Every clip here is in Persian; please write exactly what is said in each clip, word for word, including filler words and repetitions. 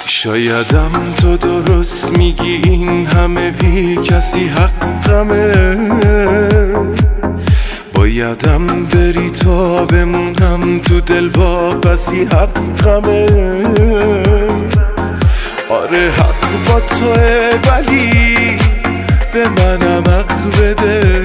شایدم تو درست میگی این همه بی کسی حقمه، بایدم بری تا بمونم تو دل واپسی حقمه. آره حق با توه ولی به منم حق بده،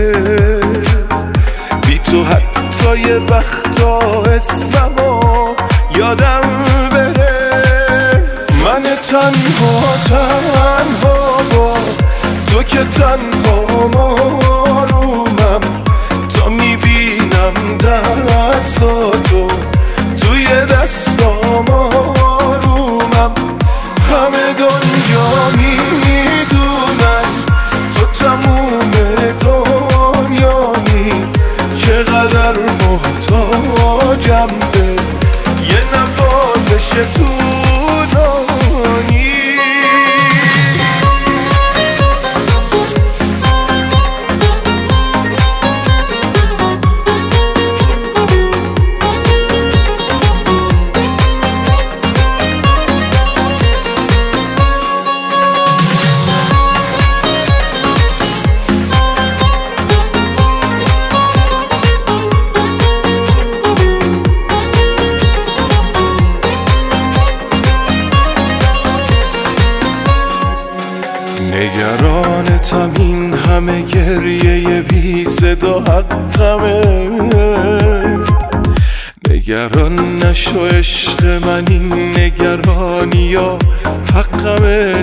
بی تو حتی یه وقتا اسممو یادم بره. من تنها تنها با تو که تنها مارومم، تا میبینم دستاتو توی دستام آرومم. همه دنیا میدونن تو تموم دنیایی، چقدر محتاجم به یه نوازش طولانی. نگرانتم این همه گریه بی صدا حقمه، نگران نشو عشق من این نگرانی ها حقمه.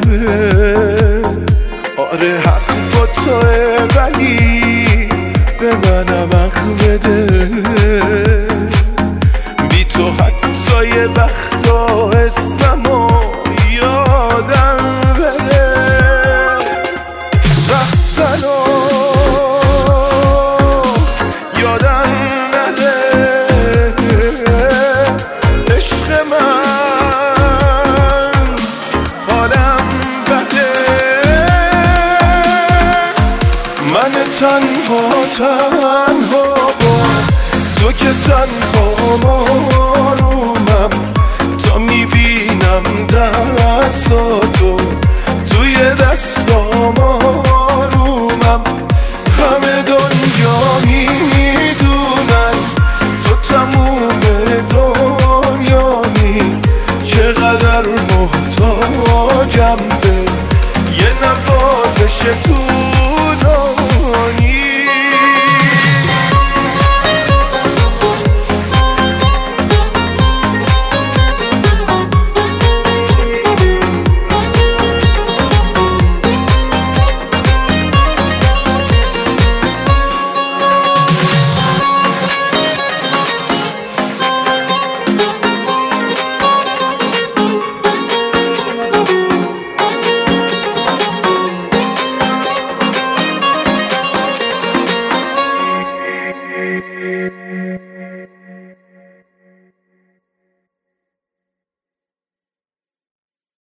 آره حق با توه ولی به منم حق بده، بی تو حتی یه وقتا اسممو یادم بده. رفتنو یادم نده، عشق من حالم بده. من تنها تنها با تو که تنها